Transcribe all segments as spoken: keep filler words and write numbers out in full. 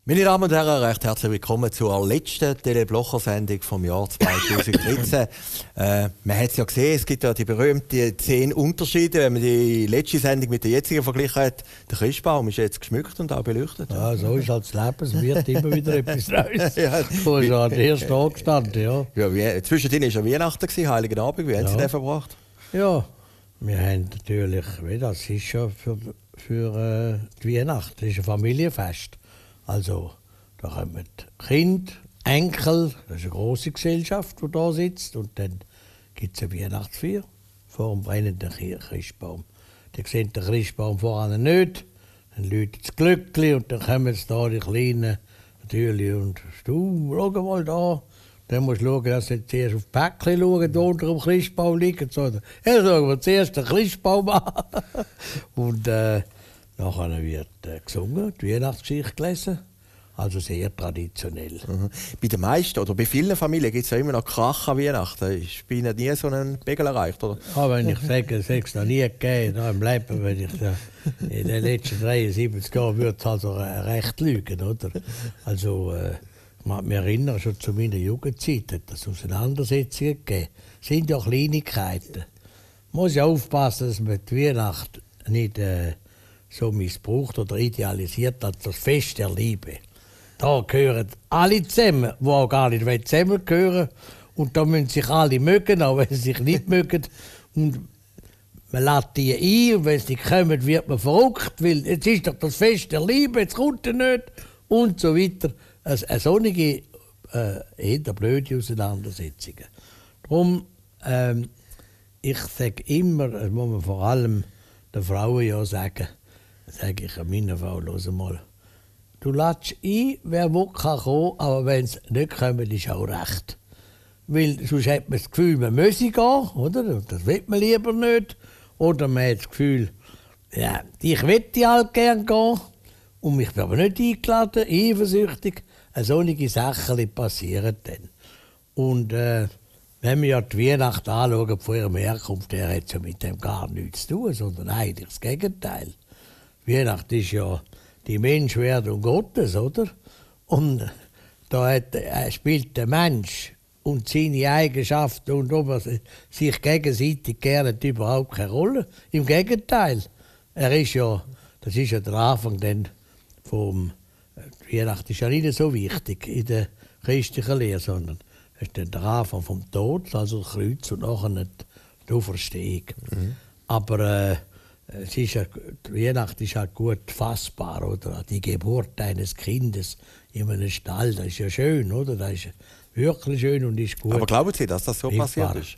Meine Damen und Herren, recht herzlich willkommen zur letzten Tele-Blocher-Sendung vom Jahr zweitausenddreizehn. äh, man hat es ja gesehen, es gibt ja die berühmten zehn Unterschiede. Wenn man die letzte Sendung mit der jetzigen verglichen hat, der Christbaum ist jetzt geschmückt und auch beleuchtet. Ja, so ist halt das Leben, es wird immer wieder etwas Neues. Ja, du hast ja der erste Tag gestanden, ja. ja wie, zwischendrin war ja Weihnachten, Heiligen Abend. Wie haben ja. Sie den verbracht? Ja, wir haben natürlich, das ist ja für, für äh, die Weihnacht, das ist ein Familienfest. Also, da kommen Kinder, Enkel, das ist eine grosse Gesellschaft, die da sitzt. Und dann gibt es eine Weihnachtsfeier vor dem brennenden Christbaum. Die sehen den Christbaum vorne nicht, dann läutet das Glöckchen und dann kommen sie da, die Kleinen, natürlich. Und du, schau mal da. Dann musst du schauen, dass sie zuerst auf die Päckchen schauen, die unter dem Christbaum liegen. So, ja, schauen wir zuerst den Christbaum an. Und äh, nachher wird äh, gesungen, die Weihnachtsgeschichte gelesen. Also sehr traditionell. Mhm. Bei den meisten oder bei vielen Familien gibt es ja immer noch Krach an Weihnachten. Ist bei Ihnen nie so ein Pegel erreicht, oder? Ja, wenn ich sage, es hätte es noch nie gegeben, dann im Leben, wenn ich da in den letzten dreiundsiebzig Jahren würde es also recht lügen, oder? Also, äh, ich mag mich erinnern, schon zu meiner Jugendzeit hat es Auseinandersetzungen gegeben. Das sind ja Kleinigkeiten. Man muss ja aufpassen, dass man die Weihnacht nicht äh, so missbraucht oder idealisiert als das Fest der Liebe. Da gehören alle zusammen, die auch gar nicht zusammengehören. Und da müssen sich alle mögen, auch wenn sie sich nicht mögen. Und man lädt die ein und wenn sie nicht kommen, wird man verrückt, weil jetzt ist doch das Fest der Liebe, jetzt kommt er nicht und so weiter. Also, eine solche äh, eher blöde Auseinandersetzungen. Darum, ähm, ich sage immer, das muss man vor allem den Frauen ja sagen, sage ich an meiner Frau, hör mal, du lädst ein, wer will, kann kommen, aber wenn sie nicht kommen, ist auch recht. Weil sonst hat man das Gefühl, man müsse gehen, oder? Das will man lieber nicht. Oder man hat das Gefühl, ja, ich möchte halt gerne gehen und mich bin aber nicht eingeladen, eifersüchtig. Solche Sachen passieren dann. Und äh, wenn wir ja die Weihnacht anschauen von ihrer Herkunft, der hat ja mit dem gar nichts zu tun, sondern eigentlich das Gegenteil. Weihnacht ist ja die Menschwerdung Gottes, oder? Und da hat, äh, spielt der Mensch und seine Eigenschaften und ob er sich gegenseitig gerne überhaupt keine Rolle. Im Gegenteil, er ist ja, das ist ja der Anfang dann vom Die Weihnacht ist ja nicht so wichtig in der christlichen Lehre, sondern es ist dann der Anfang vom Tod, also das Kreuz und nachher die Auferstehung. Mhm. Aber äh, es ist ja, die Weihnacht ist ja gut fassbar, oder? Die Geburt eines Kindes in einem Stall, das ist ja schön, oder? Das ist wirklich schön und ist gut. Aber glauben Sie, dass das so passiert ist?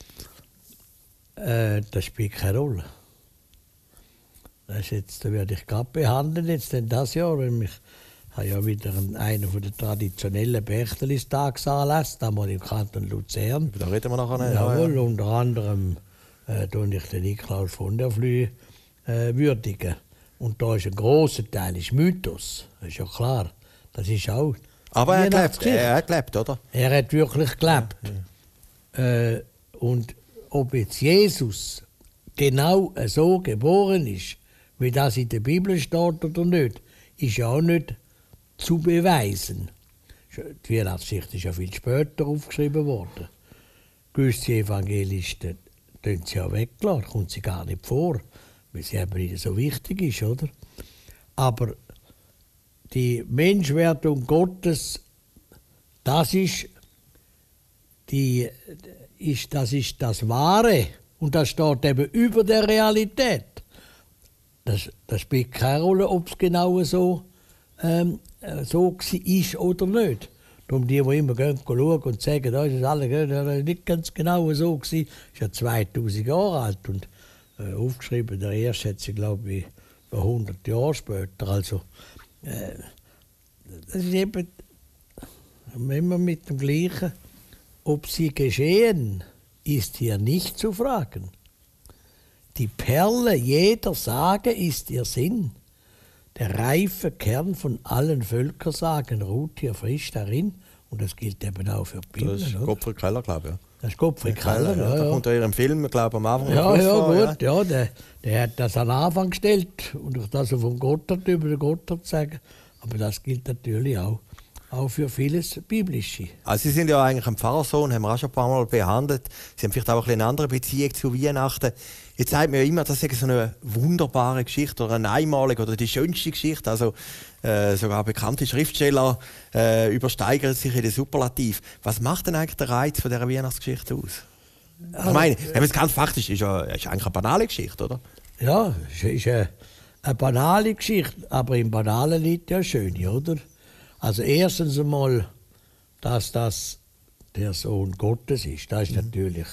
Äh, das spielt keine Rolle. Das jetzt, da werde ich gerade behandeln, jetzt denn das Jahr, wenn mich Ich habe ja wieder einen von den traditionellen Berchtesgadentags anlässt, einmal im Kanton Luzern. Da reden wir nachher nicht. Jawohl, ja, ja. Unter anderem äh, tue ich den Niklaus von der Flü äh, würdigen. Und da ist ein grosser Teil ist Mythos, das ist ja klar. Das ist auch. Aber er hat gelebt, er hat gelebt, oder? Er hat wirklich gelebt. Ja, ja. Äh, und ob jetzt Jesus genau so geboren ist, wie das in der Bibel steht oder nicht, ist ja auch nicht zu beweisen. Die Weihnachtsgeschichte ist ja viel später aufgeschrieben worden. Gewisse Evangelisten tun sie ja weglassen, kommt sie gar nicht vor, weil sie eben nicht so wichtig ist, oder? Aber die Menschwerdung Gottes, das ist, die, ist, das ist das Wahre und das steht eben über der Realität. Das, das spielt keine Rolle, ob es genau so ähm, so ist oder nicht. Darum die, die immer gehen, schauen und sagen, das ist alles nicht ganz genau so gewesen, ist ja zweitausend Jahre alt und äh, aufgeschrieben, der erste hat sie, glaube ich, hundert Jahre später. Also, äh, das ist eben immer mit dem Gleichen. Ob sie geschehen, ist hier nicht zu fragen. Die Perle jeder Sage ist ihr Sinn. Der reife Kern von allen Völkersagen ruht hier frisch darin. Und das gilt eben auch für Bienen. Das ist Gottfried Keller, glaube ich. Ja. Das ist Gottfried Keller, ja. Da kommt er im Film, glaube ich, am Anfang. Ja, ja, vor, gut, ja. ja der, der hat das an den Anfang gestellt. Und ich das vom Gotthard über den Gotthard sagen. Aber das gilt natürlich auch, auch für vieles Biblische. Also Sie sind ja eigentlich ein Pfarrersohn, haben wir auch schon ein paar Mal behandelt. Sie haben vielleicht auch ein eine andere Beziehung zu Weihnachten. Jetzt sagt man ja immer, das ist so eine wunderbare Geschichte oder eine einmalige oder die schönste Geschichte. Also äh, sogar bekannte Schriftsteller äh, übersteigern sich in den Superlativ. Was macht denn eigentlich der Reiz von dieser Weihnachtsgeschichte aus? Also, ich meine, wenn man es ganz faktisch ist, ja, ist eigentlich eine banale Geschichte, oder? Ja, es ist eine, eine banale Geschichte, aber im Banalen liegt ja schön, oder? Also erstens einmal, dass das der Sohn Gottes ist, das ist mhm. natürlich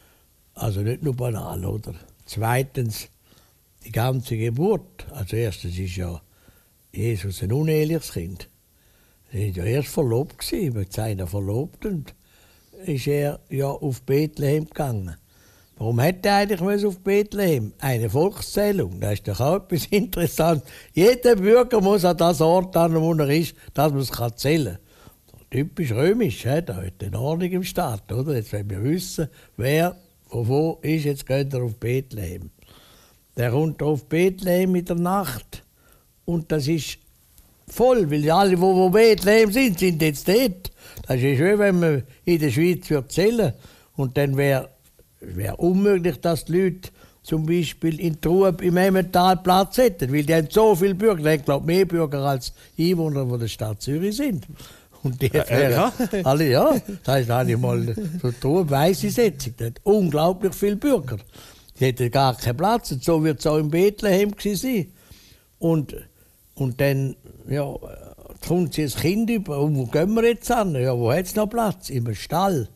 also nicht nur banal, oder? Zweitens, die ganze Geburt. Also erstens ist ja Jesus ein uneheliches Kind. Sie waren ja erst verlobt gewesen, mit seiner Verlobten ist er ja auf Bethlehem gegangen. Warum hätte er eigentlich auf Bethlehem? Eine Volkszählung, das ist doch auch etwas interessant. Jeder Bürger muss an das Ort an, wo er ist, dass man es zählen kann. Typisch römisch, he? Da hat eine Ordnung im Staat, oder? Jetzt wollen wir wissen, wer wo ist, jetzt geht er auf Bethlehem. Der kommt auf Bethlehem in der Nacht und das ist voll, weil alle, wo, wo Bethlehem sind, sind jetzt dort. Das ist schön, wenn man in der Schweiz zählen und dann wäre wär unmöglich, dass die Leute zum Beispiel in Trub im Emmental Platz hätten, weil die haben so viele Bürger, ich glaube mehr Bürger als Einwohner, die der Stadt Zürich sind. Und die äh, ja. alle, ja, das ist eigentlich mal so eine weisse Setzung. Die hat unglaublich viele Bürger. Die hätten gar keinen Platz. Und so wird es auch in Bethlehem sein. Und, und dann ja, kommt sie das Kind über. Und wo gehen wir jetzt an? Ja, wo hat es noch Platz? Im Stall.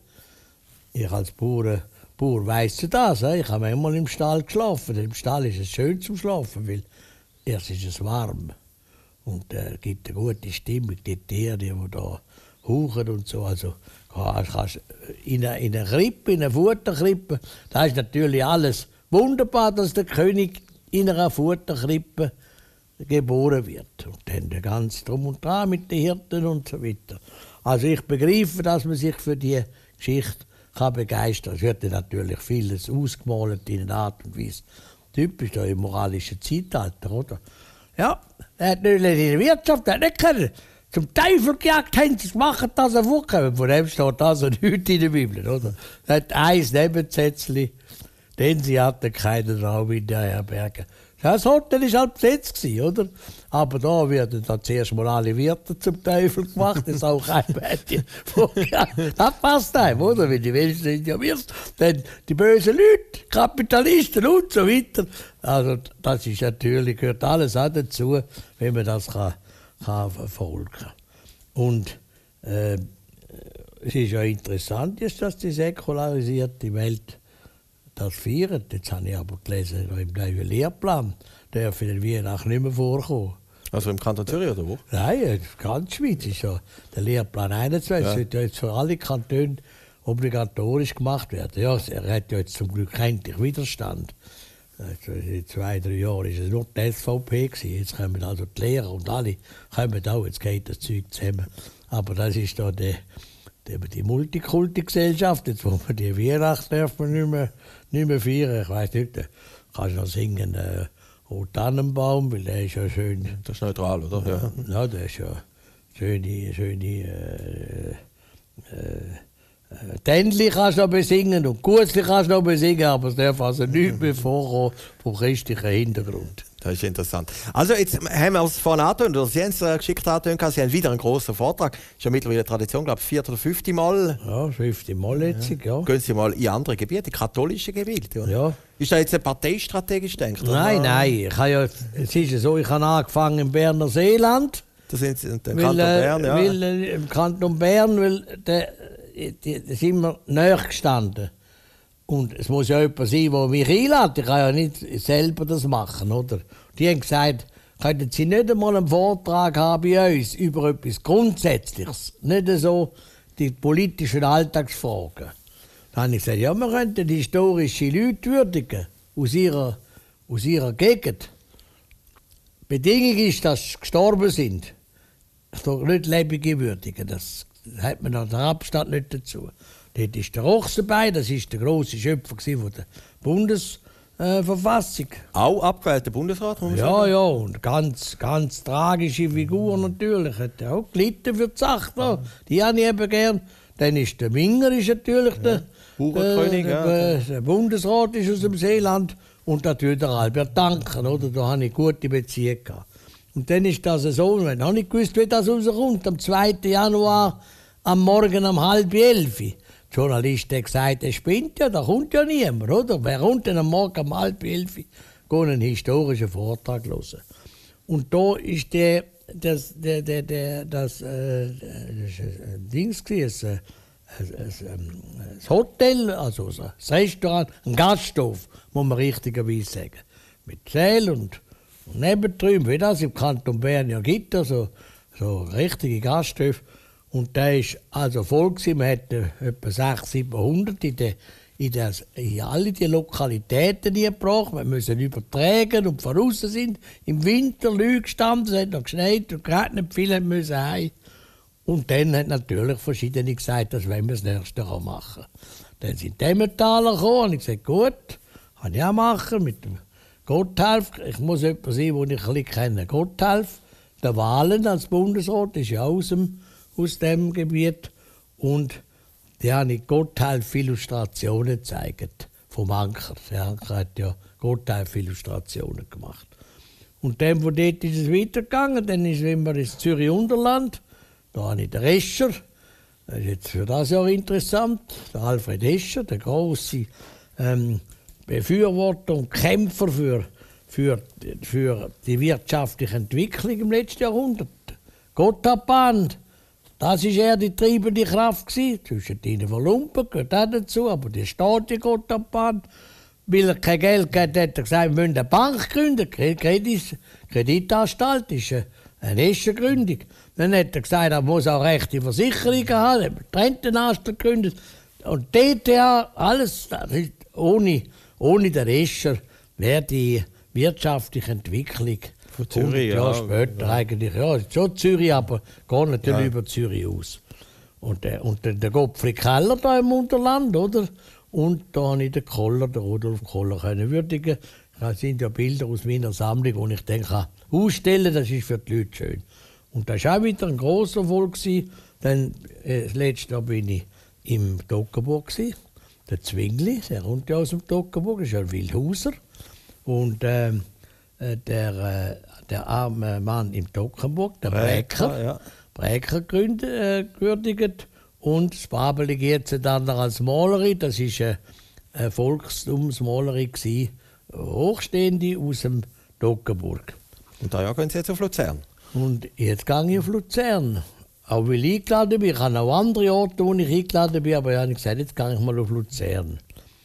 Ich als Bauer, Bauer weiss das. Ich habe manchmal im Stall geschlafen. Im Stall ist es schön zum Schlafen, weil erst ist es warm. Und es äh, gibt eine gute Stimmung, die Tiere, die da hauchen und so. Also kannst in einer eine Krippe, in einer Futterkrippe, da ist natürlich alles wunderbar, dass der König in einer Futterkrippe geboren wird. Und dann der ganze Drum und Dran mit den Hirten und so weiter. Also ich begreife, dass man sich für die Geschichte kann begeistern kann. Es wird natürlich vieles ausgemalt in einer Art und Weise. Typisch da im moralischen Zeitalter, oder? Ja, er hat nicht in der Wirtschaft, er hat nicht können. Zum Teufel gejagt haben sie es gemacht, dass er vorkommt. Von dem steht also nichts in der Bibel, oder? Er hat ein Nebensätzchen, denn sie hatten keinen Raum in der Herberge. Das Hotel war halt besetzt, oder? Aber da werden dann zuerst mal alle Wirte zum Teufel gemacht, das ist auch kein Mädchen. Das passt einem, oder? Weil die Menschen sind ja Wirte. Dann die bösen Leute, Kapitalisten und so weiter. Also das ist natürlich, gehört alles auch dazu, wenn man das kann, kann verfolgen kann. Und äh, es ist ja interessant, dass die säkularisierte Welt das feiern. Jetzt habe ich aber gelesen, im neuen Lehrplan darf in Weihnachten nicht mehr vorkommen. Also im Kanton Zürich oder wo? Nein, ganz Schweiz ist ja der Lehrplan einundzwanzig. Ja. Sollte ja jetzt für alle Kantone obligatorisch gemacht werden. Ja, er hat ja jetzt zum Glück endlich Widerstand. Also in zwei, drei Jahren war es nur die S V P gewesen. Jetzt kommen also die Lehrer und alle kommen auch, jetzt geht das Zeug zusammen. Aber das ist da die, die, die Multikulti-Gesellschaft, jetzt wo man die Weihnachten darf man nicht mehr, nicht mehr feiern. Ich weiss nicht, da kannst du noch singen, äh, O Tannenbaum, weil der ist ja schön. Das ist neutral, oder? Ja, ja der ist ja schöne, schöne äh, äh, Tändli kannst du noch besingen und Kurzli kannst du noch besingen, aber es darf also nichts mehr vorkommen vom christlichen Hintergrund. Das ist interessant. Also jetzt haben wir es vorhin angetönt, oder Sie haben es geschickt angetönt, Sie haben wieder einen grossen Vortrag. Das ist ja mittlerweile Tradition, glaube ich, vierte oder fünfte Mal. Ja, fünfte Mal jetzt, ja. ja. Gehen Sie mal in andere Gebiete, katholische Gebiete. Oder? Ja. Ist das jetzt eine parteistrategisch gedacht? Oder? Nein, nein. Ich habe ja, es ist ja so, ich habe angefangen im Berner Seeland. Das sind Sie im weil, Kanton Bern, ja. Weil, äh, im Kanton Bern, weil der, da sind wir näher gestanden. Und es muss ja jemand sein, der mich einlädt. Ich kann ja nicht selber das machen, oder? Die haben gesagt, könnten Sie nicht einmal einen Vortrag haben bei uns über etwas Grundsätzliches, nicht so die politischen Alltagsfragen. Dann habe ich gesagt, ja, wir könnten historische Leute würdigen aus ihrer, aus ihrer Gegend. Die Bedingung ist, dass sie gestorben sind. Doch nicht lebende würdigen, das hat man an der Abstand nicht dazu. Dort ist der Rochs dabei, das war der grosse Schöpfer der Bundes, äh, Verfassung. Auch abgewählter Bundesrat, muss man Ja, sagen? ja, und ganz, ganz tragische Figur natürlich. Hat er auch gelitten für die Sache da. Die habe ich eben gern. Dann ist der Minger ist natürlich ja. der, Bauernkönig, der, ja. der, der Bundesrat ist aus dem Seeland. Und natürlich der Albert Danker, oder? Da habe ich gute Beziehungen gehabt. Und dann ist das so, ich habe nicht gewusst, wie das rauskommt. Am zweiten Januar, am Morgen um halb elf. Der Journalist hat gesagt, er spinnt ja, da kommt ja niemand, oder? Wer kommt denn am Morgen um halb elf? Gehen einen historischen Vortrag hören. Und da ist der, das, der, der, der, das, äh, das ein Dings gewesen, das Hotel, also das Restaurant, ein Gasthof, muss man richtigerweise sagen. Mit Sälen und Und nebendrüben, wie das im Kanton Bern ja gibt, also, so richtige Gasthöfe. Und der war also voll gewesen. Wir hatten etwa sechshundert, siebenhundert in, de, in, das, in alle die Lokalitäten gebracht. Wir müssen übertragen und voraus sind. Im Winter Leute gestanden, es hat noch geschneit und gerade nicht viele müssen heim. Und dann hat natürlich verschiedene gesagt, das wollen wir das nächste Jahr machen. Dann sind die Emmentaler gekommen und ich gesagt, gut, kann ich auch machen mit dem Gotthelf, ich muss jemanden sein, den ich ein bisschen kenne. Gotthelf, der Wahlen als Bundesrat, ist ja aus dem, aus dem Gebiet. Und die habe ich Gotthelf-Illustrationen gezeigt, vom Anker. Der Anker hat ja Gotthelf-Illustrationen gemacht. Und dann, von dort ist es weitergegangen, dann ist immer ins Zürich-Unterland. Da habe ich den Escher, das ist jetzt für das Jahr interessant, der Alfred Escher, der große ähm, Befürworter und Kämpfer für, für, für die wirtschaftliche Entwicklung im letzten Jahrhundert. Gotthardbahn, das war eher die treibende Kraft gewesen. Zwischen ihnen Lumpen gehört auch dazu, aber die steht die Gotthardbahn. Weil er kein Geld hat, hat er gesagt, wir müssen eine Bank gründen. Kredit, Kreditanstalt ist eine erste Gründung. Dann hat er gesagt, er muss auch rechte Versicherungen haben. Er hat die Rentenanstalt gegründet. Und D T A, alles ohne, ohne den Escher wäre die wirtschaftliche Entwicklung von Zürich, hundert Jahre ja, später ja. eigentlich. Ja, schon Zürich, aber geht natürlich Ja. über Zürich aus. Und der, und der, der Gottfried Keller da im Unterland, oder? Und da habe ich den Koller, den Rudolf Koller, können würdigen. Das sind ja Bilder aus meiner Sammlung, die ich dann kann ausstellen kann. Das ist für die Leute schön. Und das war auch wieder ein grosser Erfolg. Dann, äh, das letzte Jahr bin ich im Toggenburg gsi. Der Zwingli, der kommt ja aus dem Toggenburg, ist ja ein Wildhauser. Und ähm, äh, der, äh, der arme Mann im Toggenburg, der Bräker, Bräker, ja. Bräker gründet, äh, gewürdigt. Und das Babeli jetzt dann noch als Malerin, das war eine, eine Volkstumsmalerin, gewesen, Hochstehende aus dem Toggenburg. Und da ja gehen Sie jetzt auf Luzern. Und jetzt gehe ich auf Luzern. Auch weil ich eingeladen bin. Ich habe auch andere Orte, wo ich eingeladen bin, aber ich habe gesagt, jetzt gehe ich mal auf Luzern.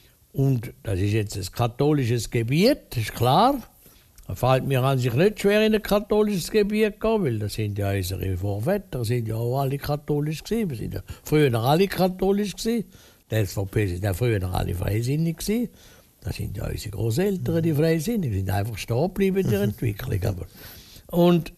Und das ist jetzt ein katholisches Gebiet, das ist klar. Da fällt mir an sich nicht schwer, in ein katholisches Gebiet zu gehen, weil das sind ja unsere Vorväter, sind ja auch alle katholisch gewesen. Wir sind ja früher alle katholisch gewesen. Die S V P sind ja früher alle freisinnig gewesen. Das sind ja unsere Großeltern, die freisinnig, die sind einfach stehen geblieben in der Entwicklung. Aber. Und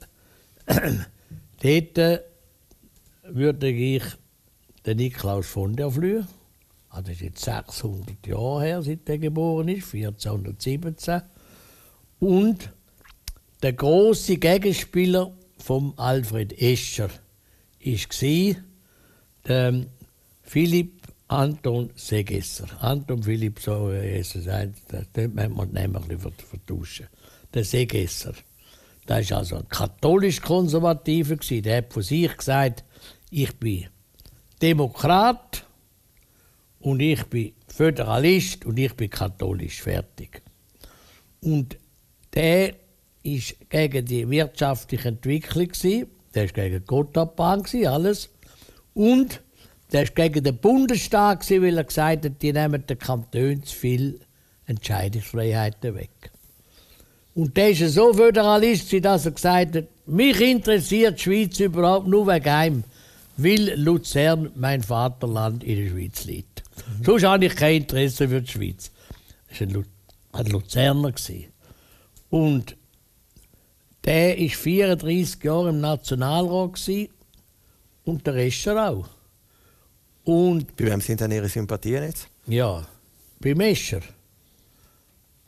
dort würde ich den Niklaus von der Flühe, das ist jetzt sechshundert Jahre her, seit er geboren ist, vierzehnhundertsiebzehn. Und der große Gegenspieler von Alfred Escher war der Philipp Anton Segesser. Anton Philipp, so wie er sagt, das müssen wir nämlich vertauschen. Der Segesser. Das war also ein katholisch-konservativer. Der hat von sich gesagt, ich bin Demokrat und ich bin Föderalist und ich bin katholisch, fertig. Und der war gegen die wirtschaftliche Entwicklung, der war gegen die Gotthardbahn, alles. Und der war gegen den Bundesstaat, weil er gesagt hat, die nehmen den Kantonen zu viel Entscheidungsfreiheiten weg. Und der war so föderalistisch, dass er gesagt hat, mich interessiert die Schweiz überhaupt nur wegen einem, weil Luzern, mein Vaterland, in der Schweiz liegt. Mhm. Sonst habe ich kein Interesse für die Schweiz. Das war ein, Lu ein Luzerner. Und der war vierunddreissig Jahre im Nationalrat und der Escher auch. Und Bei wem sind denn Ihre Sympathien jetzt? ja, beim Escher.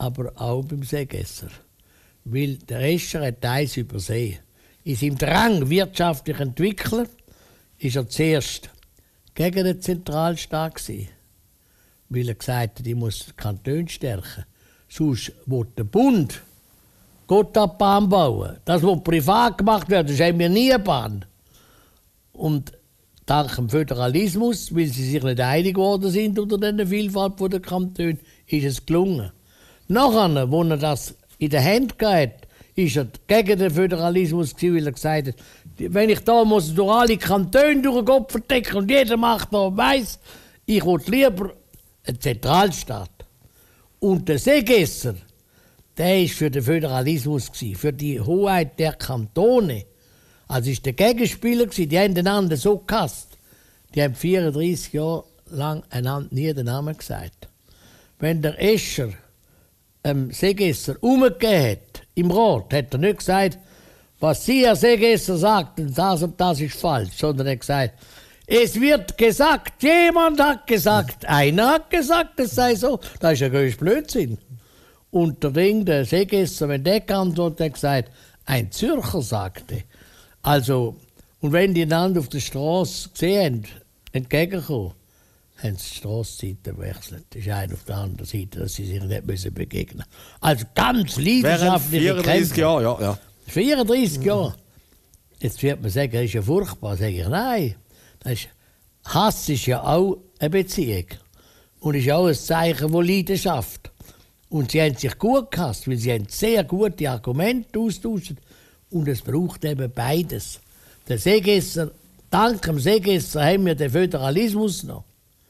aber auch beim Seegesser. Weil der Escher hat eins übersehen. In seinem Drang, wirtschaftlich zu entwickeln, ist er zuerst gegen den Zentralstaat gewesen, weil er gesagt hat, ich muss den Kanton stärken. Sonst will der Bund Gotthardbahn bauen. Das, was privat gemacht wird, das haben wir nie gebaut. Und dank dem Föderalismus, weil sie sich nicht einig geworden sind unter dieser Vielfalt der Kantone, ist es gelungen. Nachher, als er das in der Hand gehabt, ist er gegen den Föderalismus gewesen, weil er gesagt hat, wenn ich da muss durch alle Kantone durch den Kopf verdecken und jeder macht noch weiss, ich will lieber einen Zentralstaat. Und der Seegesser, der war für den Föderalismus gewesen, für die Hoheit der Kantone. Also ist der Gegenspieler gewesen, die haben einander so gehasst. Die haben vierunddreissig Jahre lang einander nie den Namen gesagt. Wenn der Escher ähm, Seegesser umgegeben hat, im Rat, hat er nicht gesagt, was Sie, Herr Seegesser, sagten, das und das ist falsch, sondern er hat gesagt, es wird gesagt, jemand hat gesagt, einer hat gesagt, es sei so. Das ist ein größter Blödsinn. Und der Ding, der Seegesser, wenn der geantwortet hat, gesagt, ein Zürcher sagte. Also, und wenn die einander auf der Straße gesehen haben, entgegenkommen, haben sie die Strassenseite gewechselt. Das ist einer auf der anderen Seite, dass sie sich nicht müssen begegnen. Also ganz leidenschaftliche Kämpfe. vierunddreissig Jahre, ja, ja. vierunddreissig Jahre. Jetzt wird man sagen, das ist ja furchtbar. Sage ich, nein. Das ist, Hass ist ja auch eine Beziehung. Und ist auch ein Zeichen von Leidenschaft. Und sie haben sich gut gehasst, weil sie haben sehr gute Argumente austauscht. Und es braucht eben beides. Der Seegesser, dank dem Seegesser haben wir den Föderalismus noch.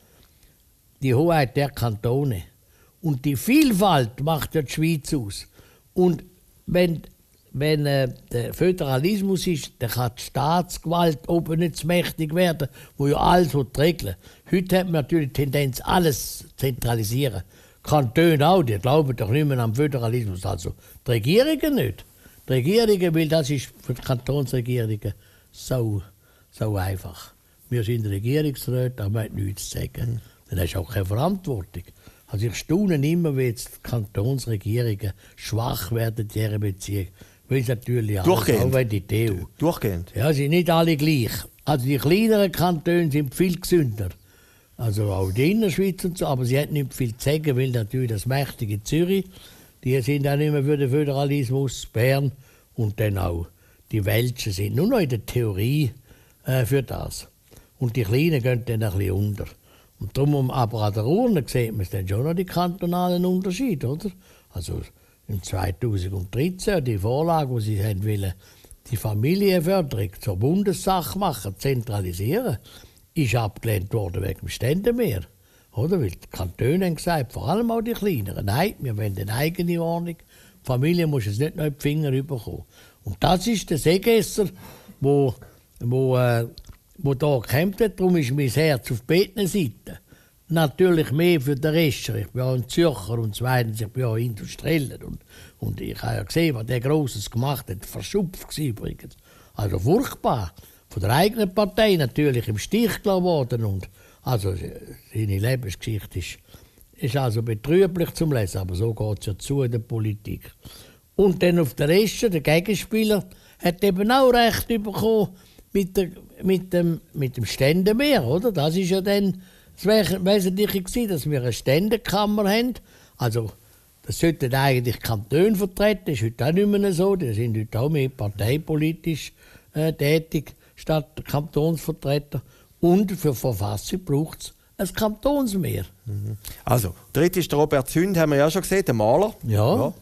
Die Hoheit der Kantone. Und die Vielfalt macht ja die Schweiz aus. Und wenn, wenn äh, der Föderalismus ist, dann kann die Staatsgewalt oben nicht zu mächtig werden, wo ja alles regeln. Heute hat man natürlich die Tendenz, alles zu zentralisieren. Kantone auch, die glauben doch nicht mehr am Föderalismus. Also die Regierungen nicht. Die Regierungen, weil das ist für die Kantonsregierungen so, so einfach. Wir sind Regierungsräte, aber wir haben nichts zu sagen. Dann hast du auch keine Verantwortung. Also ich staune immer, wie jetzt die Kantonsregierungen schwach werden in dieser Beziehung. Weil sie natürlich Durchgehend. auch die D E U. Durchgehend. Ja, sie sind nicht alle gleich. Also die kleineren Kantone sind viel gesünder. Also auch die Innerschweiz und so, aber sie hat nicht viel zu sagen, weil natürlich das mächtige Zürich, die sind auch nicht mehr für den Föderalismus, Bern und dann auch die Welschen sind nur noch in der Theorie äh, für das. Und die Kleinen gehen dann ein bisschen unter. Und darum, aber an der Urne sieht man dann schon noch die kantonalen Unterschiede, oder? Also im zweitausenddreizehn, die Vorlage, wo sie haben wollen, die Familienförderung zur Bundessache machen, zentralisieren, ist abgelehnt worden wegen dem Ständemeer. Oder? Weil die Kantone haben gesagt, vor allem auch die Kleineren, nein, wir wollen eine eigene Ordnung. Die Familie muss es nicht noch in die Finger bekommen. Und das ist der Seegesser, wo, wo, äh, wo da gekämpft hat. Darum ist mein Herz auf beiden Seiten. Natürlich mehr für den Escher. Ich bin auch ein Zürcher und zweitens, ich bin auch Industrieller. Und, und ich habe ja gesehen, was der Grosses gemacht hat. Verschupft war übrigens. Also furchtbar. Von der eigenen Partei natürlich im Stich gelassen worden. Und also seine Lebensgeschichte ist, ist also betrüblich zum Lesen, aber so geht es ja zu in der Politik. Und dann auf der Escher, der Gegenspieler, hat eben auch Recht bekommen mit, der, mit, dem, mit dem Ständemeer, oder? Das ist ja dann das Wesentliche gewesen, dass wir eine Ständekammer haben. Also das sollten eigentlich Kantone vertreten, das ist heute auch nicht mehr so. Die sind heute auch mehr parteipolitisch äh, tätig statt Kantonsvertreter. Und für die Verfassung braucht es ein Kantonsmeer. Mhm. Also, dritt ist der Robert Zünd, haben wir ja schon gesehen, der Maler. Ja, ja.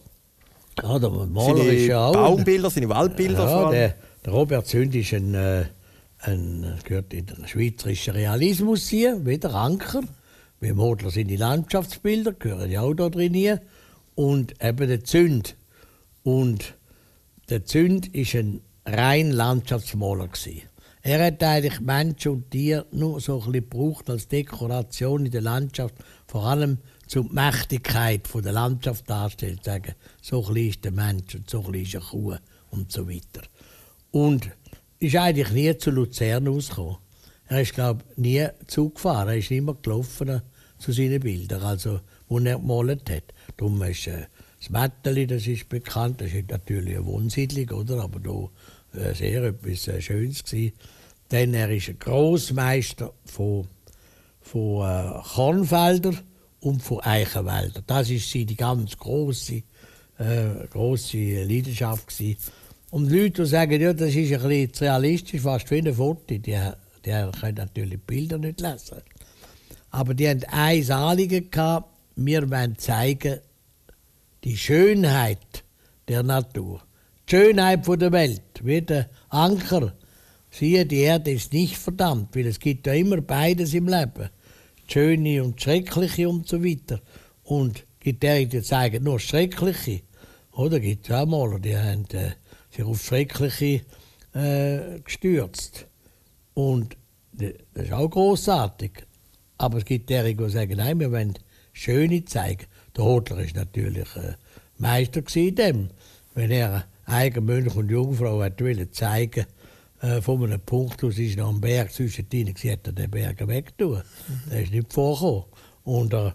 ja der Maler seine ist ja auch... Baumbilder, seine Waldbilder. Ja, der, der Robert Zünd ist ein, äh, ein, gehört in den schweizerischen Realismus hier, wie der Anker. Wie Modler sind die Landschaftsbilder, gehören ja auch da drin hier. Und eben der Zünd. Und der Zünd war ein rein Landschaftsmaler gewesen. Er hat eigentlich Menschen und Tiere nur so ein bisschen gebraucht als Dekoration in der Landschaft, vor allem zur Mächtigkeit von der Landschaft darstellen, sagen, so ein bisschen ist der Mensch und so ein bisschen ist eine Kuh und so weiter. Und ist eigentlich nie zu Luzern ausgekommen. Er ist, glaube ich, nie Zug gefahren, er ist immer gelaufen zu seinen Bildern. Also die er gemalt hat. Darum ist äh, das Mätteli, das ist bekannt, das ist natürlich eine Wohnsiedlung, oder? Aber da äh, sehr etwas äh, Schönes gewesen. Dann er ist ein Grossmeister von, von äh, Kornfeldern und von Eichenwäldern. Das ist seine ganz grosse, äh, grosse Leidenschaft gewesen. Und die Leute, die sagen, ja, das ist ein bisschen zu realistisch, fast wie ein Foto, die, die können natürlich die Bilder nicht lesen. Aber die hatten ein Anliegen gehabt, wir wollen zeigen, die Schönheit der Natur, die Schönheit der Welt, wie der Anker. Siehe, die Erde ist nicht verdammt, weil es gibt ja immer beides im Leben. Das Schöne und das Schreckliche und so weiter. Und gibt der, die zeigen nur das Schreckliche. Oder gibt es auch Maler, die haben äh, sich auf das Schreckliche äh, gestürzt. Und das ist auch grossartig. Aber es gibt der, die sagen, nein, wir wollen das Schöne zeigen. Der Hodler war natürlich äh, Meister in dem. Wenn er eigen Mönch und Jungfrau wollte zeigen, äh, von einem Punkt aus ist noch ein Berg zwischen ihnen, hat er den Berg weggetan. Mhm. Das ist nicht vorgekommen. Und äh,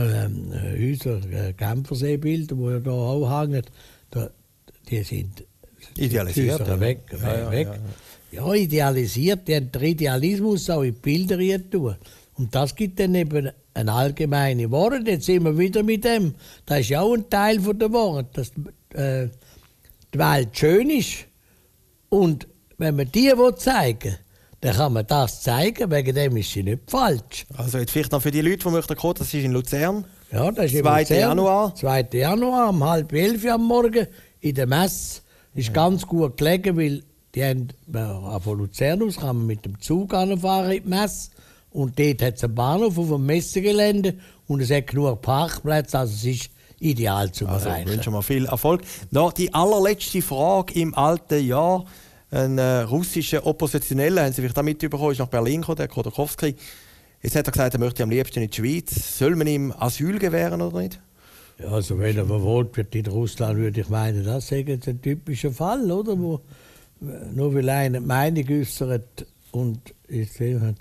äh, unsere äh, Genferseebilder, die ja hier auch hängen, da, die sind idealisiert. Ja. Weg, ja, ja, weg. Ja, ja. ja, idealisiert. Die haben den Idealismus auch in die Bilder tun. Und das gibt dann eben eine allgemeine Wahrheit. Jetzt sind wir wieder mit dem. Das ist ja auch ein Teil von der Wahrheit, dass äh, die Welt schön ist. Und wenn man die zeigen will, dann kann man das zeigen, wegen dem ist sie nicht falsch. Also jetzt vielleicht noch für die Leute, die möchten kommen, das ist in Luzern. Ja, das ist zweiten Januar. zweiten Januar, um halb elf am Morgen in der Messe. Ist ja. Ganz gut gelegen, weil die haben, von Luzern aus kann man mit dem Zug anfahren in die Messe. Und dort hat es einen Bahnhof auf dem Messegelände und es hat genug Parkplätze, also es ist ideal zu erreichen. Also wünschen wir viel Erfolg. Noch die allerletzte Frage im alten Jahr. Ein äh, russischer Oppositioneller, haben Sie vielleicht auch mitbekommen, ist nach Berlin gekommen, der Khodorkovsky. Jetzt hat er gesagt, er möchte am liebsten in die Schweiz. Soll man ihm Asyl gewähren oder nicht? Ja, also wenn er verwohnt wird in Russland, würde ich meinen, das ist jetzt ein typischer Fall, oder? Wo, nur weil einer eine Meinung äußert und jetzt, äh,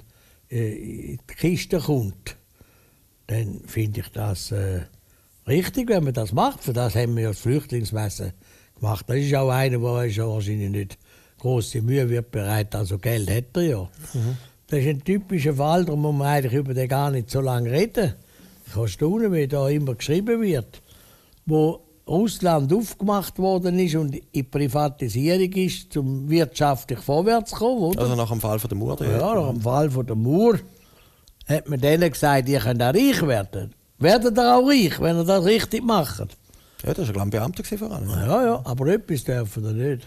in die Kiste kommt, dann finde ich das äh, richtig, wenn man das macht. Für das haben wir ja das Flüchtlingswesen gemacht. Das ist auch einer, der ja wahrscheinlich nicht grosse Mühe wird bereit, also Geld hat er ja. Mhm. Das ist ein typischer Fall, darum muss man eigentlich über den gar nicht so lange reden. Ich kann staunen, wie da immer geschrieben wird. Wo Russland aufgemacht worden ist und in Privatisierung ist, um wirtschaftlich vorwärts zu kommen. Oder? Also nach dem Fall von der Mauer? Ja, nach dem Fall von der Mauer hat man denen gesagt, ihr könnt auch reich werden. Werdet ihr auch reich, wenn ihr das richtig macht. Ja, das war ein Beamter vor allem. Ja, ja, aber etwas dürfen ihr nicht.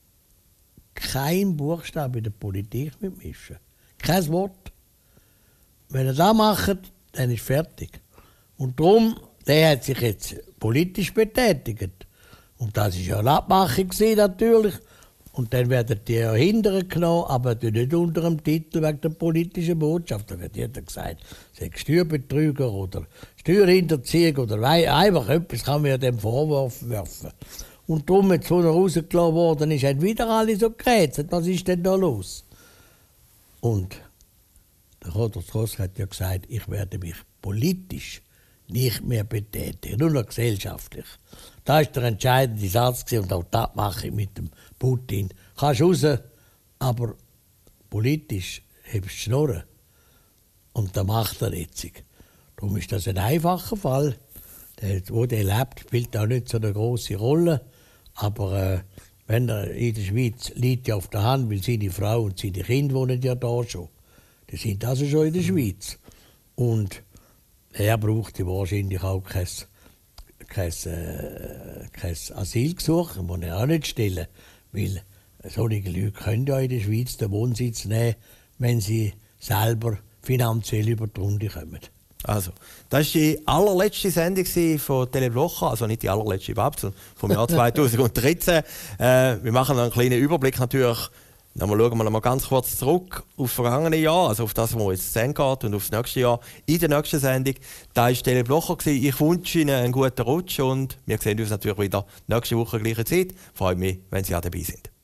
Kein Buchstabe in der Politik mitmischen. Kein Wort. Wenn ihr das macht, dann ist fertig. Und darum, der hat sich jetzt politisch betätigt. Und das war ja eine Abmachung natürlich. Und dann werden die ja hinterher genommen, aber nicht unter dem Titel wegen der politischen Botschaft. Da wird jeder gesagt, sei Steuerbetrüger oder Steuerhinterziehung oder einfach etwas kann man ja dem Vorwurf werfen. Und darum, jetzt, wo er rausgelassen worden ist, haben wieder alle so gerätselt. Was ist denn da los? Und der Khodorkovsky hat ja gesagt, ich werde mich politisch nicht mehr betätigen, nur noch gesellschaftlich. Das war der entscheidende Satz und auch das mache ich mit dem Putin. Kannst raus, aber politisch hebst du Schnurren. Und das macht er jetzt. Darum ist das ein einfacher Fall. Der, wo der lebt, spielt auch nicht so eine grosse Rolle. Aber äh, wenn er in der Schweiz liegt ja auf der Hand, weil seine Frau und seine Kinder wohnen ja da schon. Die sind also schon in der Schweiz. Und er braucht wahrscheinlich auch kein, kein, äh, kein Asylgesuch, das muss er auch nicht stellen. Weil solche Leute können ja in der Schweiz den Wohnsitz nehmen, wenn sie selber finanziell über die Runde kommen. Also, das war die allerletzte Sendung von Telewoche, also nicht die allerletzte überhaupt, sondern vom Jahr zweitausenddreizehn. äh, wir machen noch einen kleinen Überblick natürlich. Dann schauen wir noch mal ganz kurz zurück auf das vergangene Jahr, also auf das, was jetzt zu Ende geht und auf das nächste Jahr. In der nächsten Sendung, da war Telewoche. Ich wünsche Ihnen einen guten Rutsch und wir sehen uns natürlich wieder nächste Woche gleiche Zeit. Ich freue mich, wenn Sie auch dabei sind.